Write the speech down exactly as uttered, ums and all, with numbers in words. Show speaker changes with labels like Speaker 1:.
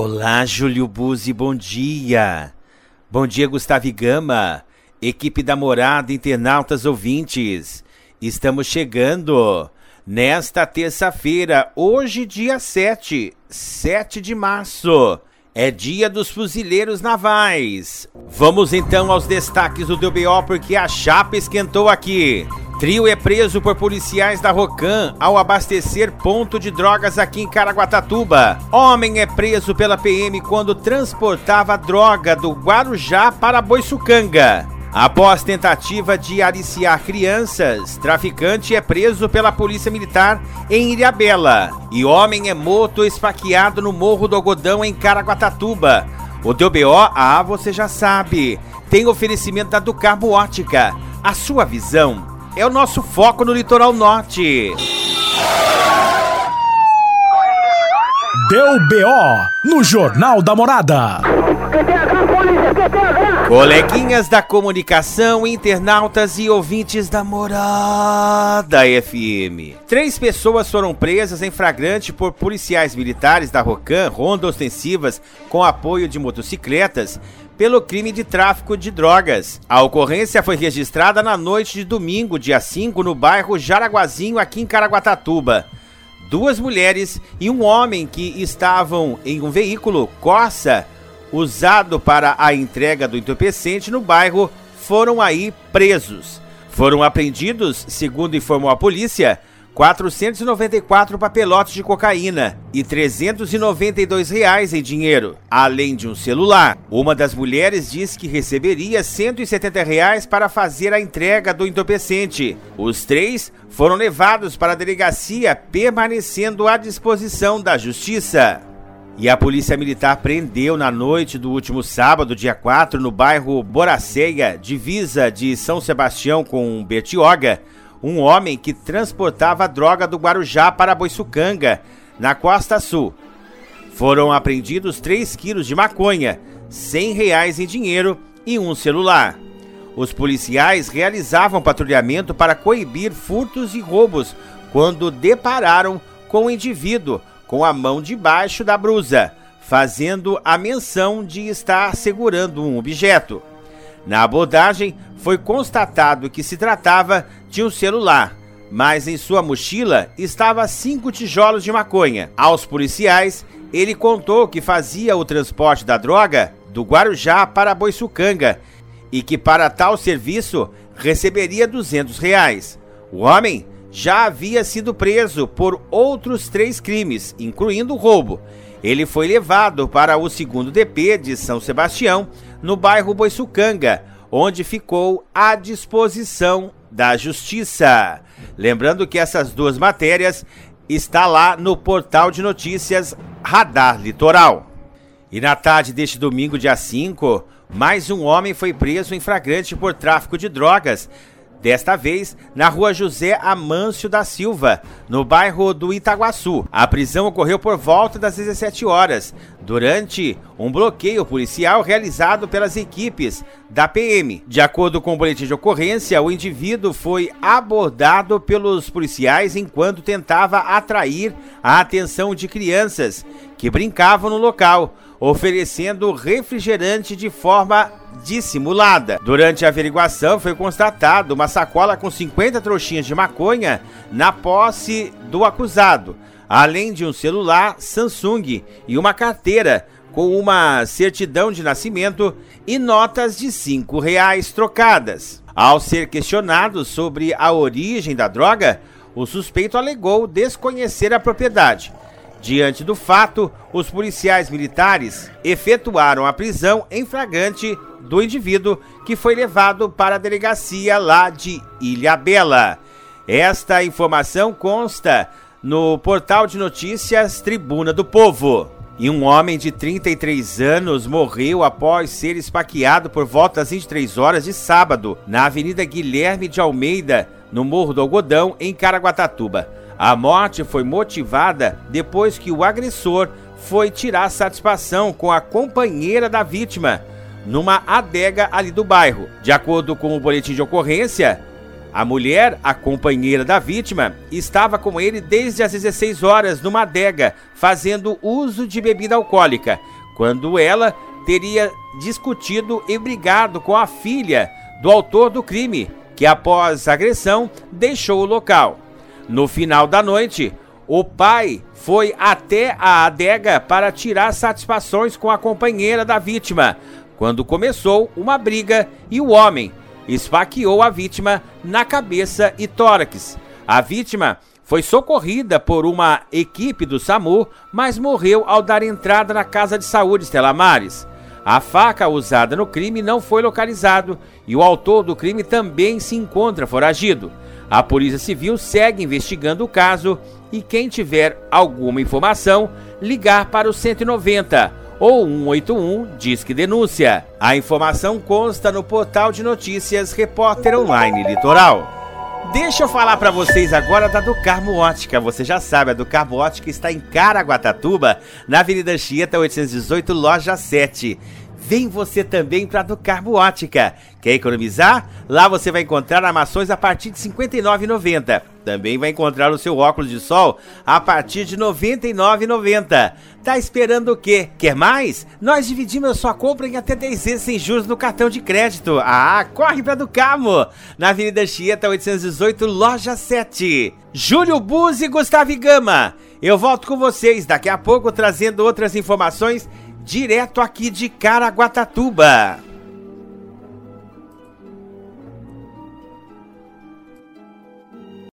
Speaker 1: Olá, Júlio Buzzi, bom dia. Bom dia, Gustavo Gama, equipe da Morada, internautas ouvintes. Estamos chegando nesta terça-feira, hoje dia sete, sete de março. É dia dos fuzileiros navais. Vamos então aos destaques do D B O, porque a chapa esquentou aqui. Trio é preso por policiais da Rocan ao abastecer ponto de drogas aqui em Caraguatatuba. Homem é preso pela P M quando transportava droga do Guarujá para Boiçucanga. Após tentativa de aliciar crianças, traficante é preso pela Polícia Militar em Ilhabela. E homem é morto esfaqueado no Morro do Algodão em Caraguatatuba. O D B O, ah, você já sabe, tem oferecimento da Ducarmo Ótica. A sua visão é o nosso foco no litoral norte.
Speaker 2: D B O no Jornal da Morada.
Speaker 1: Coleguinhas da comunicação, internautas e ouvintes da Morada F M. Três pessoas foram presas em flagrante por policiais militares da Rocan, ronda ostensivas com apoio de motocicletas, pelo crime de tráfico de drogas. A ocorrência foi registrada na noite de domingo, dia cinco, no bairro Jaraguazinho, aqui em Caraguatatuba. Duas mulheres e um homem que estavam em um veículo Corsa usado para a entrega do entorpecente no bairro foram aí presos. Foram apreendidos, segundo informou a polícia, quatrocentos e noventa e quatro papelotes de cocaína e trezentos e noventa e dois reais em dinheiro, além de um celular. Uma das mulheres diz que receberia cento e setenta reais para fazer a entrega do entorpecente. Os três foram levados para a delegacia, permanecendo à disposição da justiça. E a Polícia Militar prendeu na noite do último sábado, dia quatro, no bairro Boraceia, divisa de São Sebastião com Bertioga, um homem que transportava droga do Guarujá para Boiçucanga, na Costa Sul. Foram apreendidos três quilos de maconha, cem reais em dinheiro e um celular. Os policiais realizavam patrulhamento para coibir furtos e roubos quando depararam com o indivíduo com a mão debaixo da blusa, fazendo a menção de estar segurando um objeto. Na abordagem, foi constatado que se tratava de um celular, mas em sua mochila estava cinco tijolos de maconha. Aos policiais, ele contou que fazia o transporte da droga do Guarujá para Boiçucanga e que para tal serviço receberia duzentos reais. O homem já havia sido preso por outros três crimes, incluindo o roubo. Ele foi levado para o segundo D P de São Sebastião, no bairro Boiçucanga, onde ficou à disposição da Justiça. Lembrando que essas duas matérias estão lá no portal de notícias Radar Litoral. E na tarde deste domingo, dia cinco, mais um homem foi preso em flagrante por tráfico de drogas, desta vez na rua José Amâncio da Silva, no bairro do Itaguaçu. A prisão ocorreu por volta das dezessete horas, durante um bloqueio policial realizado pelas equipes da P M. De acordo com o boletim de ocorrência, o indivíduo foi abordado pelos policiais enquanto tentava atrair a atenção de crianças que brincavam no local, oferecendo refrigerante de forma dissimulada. Durante a averiguação foi constatado uma sacola com cinquenta trouxinhas de maconha na posse do acusado, além de um celular Samsung e uma carteira com uma certidão de nascimento e notas de cinco reais trocadas. Ao ser questionado sobre a origem da droga, o suspeito alegou desconhecer a propriedade. Diante do fato, os policiais militares efetuaram a prisão em flagrante do indivíduo, que foi levado para a delegacia lá de Ilhabela. Esta informação consta no portal de notícias Tribuna do Povo. E um homem de trinta e três anos morreu após ser esfaqueado por volta das vinte e três horas de sábado, na Avenida Guilherme de Almeida, no Morro do Algodão, em Caraguatatuba. A morte foi motivada depois que o agressor foi tirar satisfação com a companheira da vítima numa adega ali do bairro. De acordo com o boletim de ocorrência, A mulher, a companheira da vítima, estava com ele desde as dezesseis horas numa adega, fazendo uso de bebida alcoólica, quando ela teria discutido e brigado com a filha do autor do crime, que após a agressão deixou o local. No final da noite, o pai foi até a adega para tirar satisfações com a companheira da vítima, quando começou uma briga e o homem esfaqueou a vítima na cabeça e tórax. A vítima foi socorrida por uma equipe do SAMU, mas morreu ao dar entrada na casa de saúde Stella Maris. A faca usada no crime não foi localizado e o autor do crime também se encontra foragido. A Polícia Civil segue investigando o caso e quem tiver alguma informação, ligar para o cento e noventa ou um oito um Disque Denúncia. A informação consta no portal de notícias Repórter Online Litoral. Deixa eu falar para vocês agora da Do Carmo Ótica. Você já sabe, a Do Carmo Ótica está em Caraguatatuba, na Avenida Anchieta oitocentos e dezoito, loja sete. Vem você também para a Do Carmo Ótica. Quer economizar? Lá você vai encontrar armações a partir de cinquenta e nove reais e noventa centavos. Também vai encontrar o seu óculos de sol a partir de noventa e nove reais e noventa centavos. Tá esperando o quê? Quer mais? Nós dividimos a sua compra em até dez vezes sem juros no cartão de crédito. Ah, corre para Do Carmo, na Avenida Anchieta oitocentos e dezoito, loja sete. Júlio Buzzi e Gustavo Gama. Eu volto com vocês daqui a pouco trazendo outras informações direto aqui de Caraguatatuba.